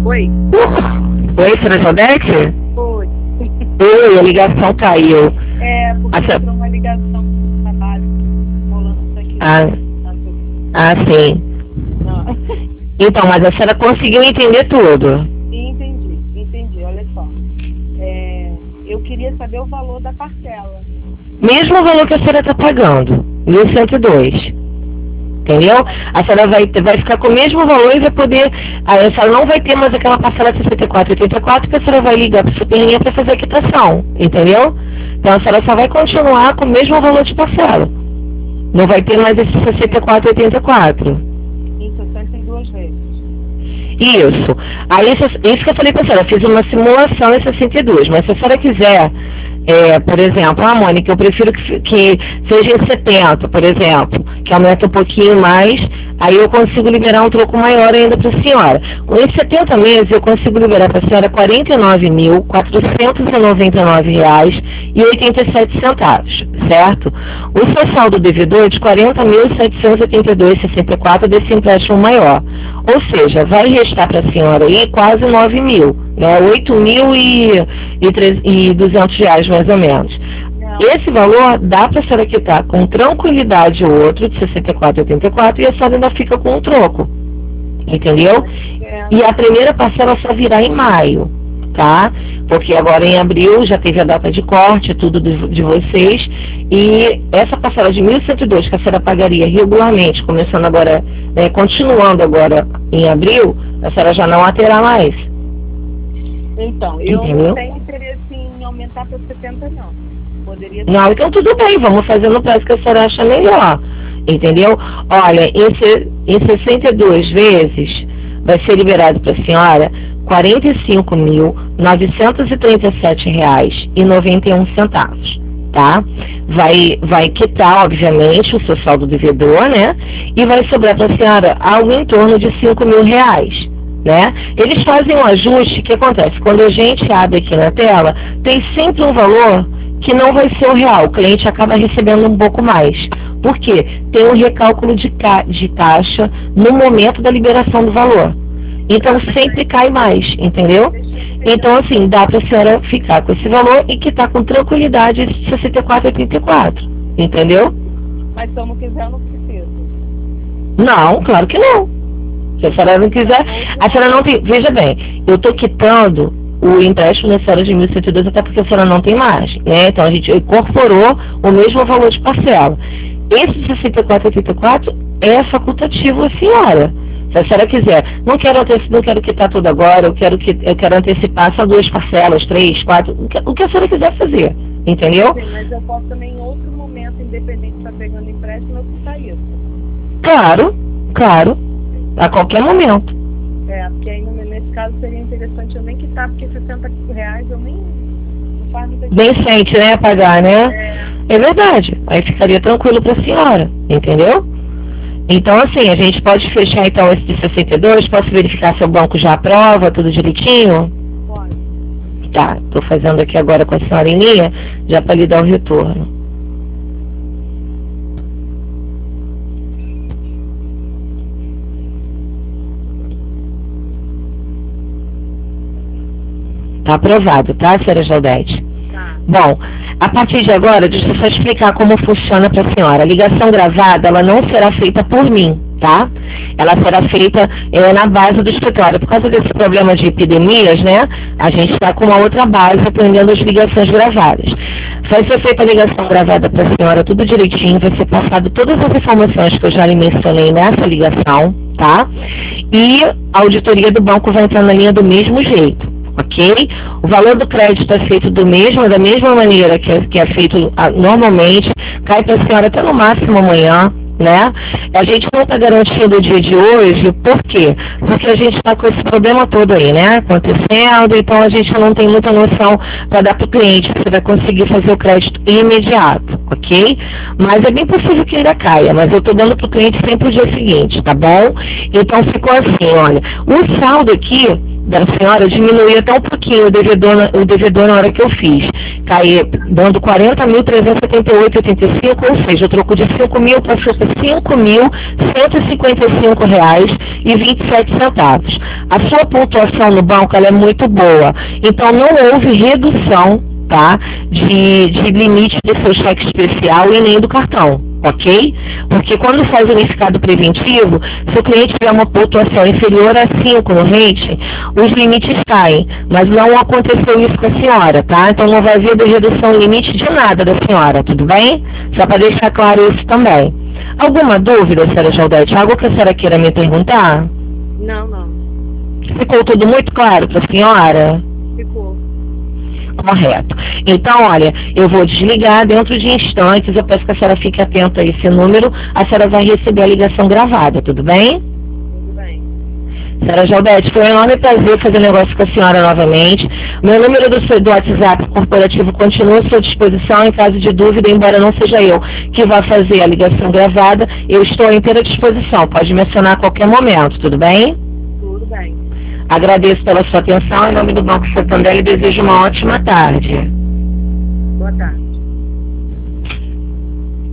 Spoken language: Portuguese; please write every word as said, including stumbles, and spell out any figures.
Oi? Oi, senhora Jaldete? Oi. Oi, a ligação caiu. É, porque Essa... entrou uma ligação do trabalho rolando aqui. Ah, ah sim. Não. Então, mas a senhora conseguiu entender tudo? Entendi, entendi. Olha só. É, eu queria saber o valor da parcela. Mesmo o valor que a senhora está pagando, mil cento e dois. Entendeu? A senhora vai, vai ficar com o mesmo valor e vai poder... A senhora não vai ter mais aquela parcela de sessenta e quatro reais e oitenta e quatro centavos, que a senhora vai ligar para o Superlinha para fazer a quitação. Entendeu? Então a senhora só vai continuar com o mesmo valor de parcela. Não vai ter mais esse sessenta e quatro reais e oitenta e quatro centavos. Em sessenta e duas vezes. Isso. Aí, isso que eu falei para a senhora, eu fiz uma simulação em sessenta e dois, mas se a senhora quiser, é, por exemplo, ah, Mônica, eu prefiro que, que seja em setenta, por exemplo, que aumenta um pouquinho mais, aí eu consigo liberar um troco maior ainda para a senhora. Com esses setenta meses, eu consigo liberar para a senhora quarenta e nove mil, quatrocentos e noventa e nove reais e oitenta e sete centavos, certo? O seu saldo devedor é de quarenta mil, setecentos e oitenta e dois reais e sessenta e quatro centavos desse empréstimo maior. Ou seja, vai restar para a senhora aí quase nove mil, né? oito mil e duzentos reais mais ou menos. Não. Esse valor dá para a senhora quitar com tranquilidade o outro de sessenta e quatro reais e oitenta e quatro centavos e a senhora ainda fica com um troco. Entendeu? É. E a primeira parcela só virá em maio, tá? Porque agora em abril já teve a data de corte, tudo de, de vocês, e essa parcela de mil cento e dois que a senhora pagaria regularmente, começando agora, né, continuando agora em abril, a senhora já não a terá mais. Então, eu Entendeu? não tenho interesse em aumentar para setenta não. Poderia não, então tudo bem, vamos fazer no preço que a senhora acha melhor. Entendeu? Olha, em, em sessenta e duas vezes vai ser liberado para a senhora quarenta e cinco mil, novecentos e trinta e sete reais e noventa e um centavos, tá? Vai, vai quitar, obviamente, o seu saldo devedor, né? E vai sobrar para a senhora algo em torno de cinco mil reais, né? Eles fazem um ajuste, que acontece? Quando a gente abre aqui na tela, tem sempre um valor que não vai ser o real, o cliente acaba recebendo um pouco mais. Por quê? Tem um recálculo de, ca de taxa no momento da liberação do valor. Então sempre cai mais, entendeu? Então assim, dá para a senhora ficar com esse valor e quitar com tranquilidade esse sessenta e quatro reais e oitenta e quatro centavos, entendeu? Mas se eu não quiser, eu não preciso. Não, claro que não. Se a senhora não quiser, a senhora não tem... Veja bem, eu estou quitando o empréstimo da senhora de mil cento e dois até porque a senhora não tem margem, né? Então a gente incorporou o mesmo valor de parcela. Esse sessenta e quatro reais e oitenta e quatro centavos é facultativo à senhora. Se a senhora quiser, não quero, não quero quitar tudo agora, eu quero, que, eu quero antecipar só duas parcelas, três, quatro, o que, o que a senhora quiser fazer, entendeu? Sim, mas eu posso também em outro momento, independente de estar pegando empréstimo, eu quitar isso. Claro, claro, a qualquer momento. É, porque aí nesse caso seria interessante eu nem quitar, porque sessenta reais eu nem... Não faz muita nem sente, né, pagar, né? É. É verdade, aí ficaria tranquilo para a senhora, entendeu? Então, assim, a gente pode fechar, então, esse de sessenta e dois, posso verificar se o banco já aprova, tudo direitinho? Pode. Tá, estou fazendo aqui agora com a senhora em linha, já para lhe dar o retorno. Tá aprovado, tá, senhora Jaldete? Tá. Bom, a partir de agora, deixa eu só explicar como funciona para a senhora. A ligação gravada, ela não será feita por mim, tá? Ela será feita é, na base do escritório. Por causa desse problema de epidemias, né? A gente está com uma outra base atendendo as ligações gravadas. Vai ser feita a ligação gravada para a senhora, tudo direitinho. Vai ser passado todas as informações que eu já lhe mencionei nessa ligação, tá? E a auditoria do banco vai entrar na linha do mesmo jeito. Ok? O valor do crédito é feito do mesmo, da mesma maneira que é, que é feito a, normalmente, cai para a senhora até no máximo amanhã, né? A gente não está garantindo o dia de hoje, por quê? Porque a gente está com esse problema todo aí, né? Acontecendo, então a gente não tem muita noção para dar para o cliente, você vai conseguir fazer o crédito imediato, ok? Mas é bem possível que ainda caia, mas eu estou dando para o cliente sempre o dia seguinte, tá bom? Então ficou assim, olha, o saldo aqui da senhora diminuía até um pouquinho o devedor, na- o devedor na hora que eu fiz. Caí dando quarenta mil trezentos e setenta e oito vírgula oitenta e cinco, ou seja, o troco de cinco mil passou para cinco mil cento e cinquenta e cinco reais e vinte e sete centavos. A sua pontuação no banco ela é muito boa, então não houve redução, tá, de, de limite do seu cheque especial e nem do cartão, ok? Porque quando faz o unificado preventivo, se o cliente tiver uma pontuação inferior a cinco no rating, os limites caem, mas não aconteceu isso com a senhora, tá? Então não vai haver redução limite de nada da senhora, tudo bem? Só para deixar claro isso também. Alguma dúvida, senhora Jaldete? Algo que a senhora queira me perguntar? Não, não. Ficou tudo muito claro para a senhora? Ficou. Correto. Então, olha, eu vou desligar dentro de instantes, eu peço que a senhora fique atenta a esse número, a senhora vai receber a ligação gravada, tudo bem? Tudo bem. Senhora Jaldete, foi um enorme prazer fazer negócio com a senhora novamente. Meu número do, seu- do WhatsApp corporativo continua à sua disposição em caso de dúvida, embora não seja eu que vá fazer a ligação gravada, eu estou à inteira disposição, pode me acionar a qualquer momento, tudo bem? Tudo bem. Agradeço pela sua atenção, em nome do Banco Santander e desejo uma ótima tarde. Boa tarde.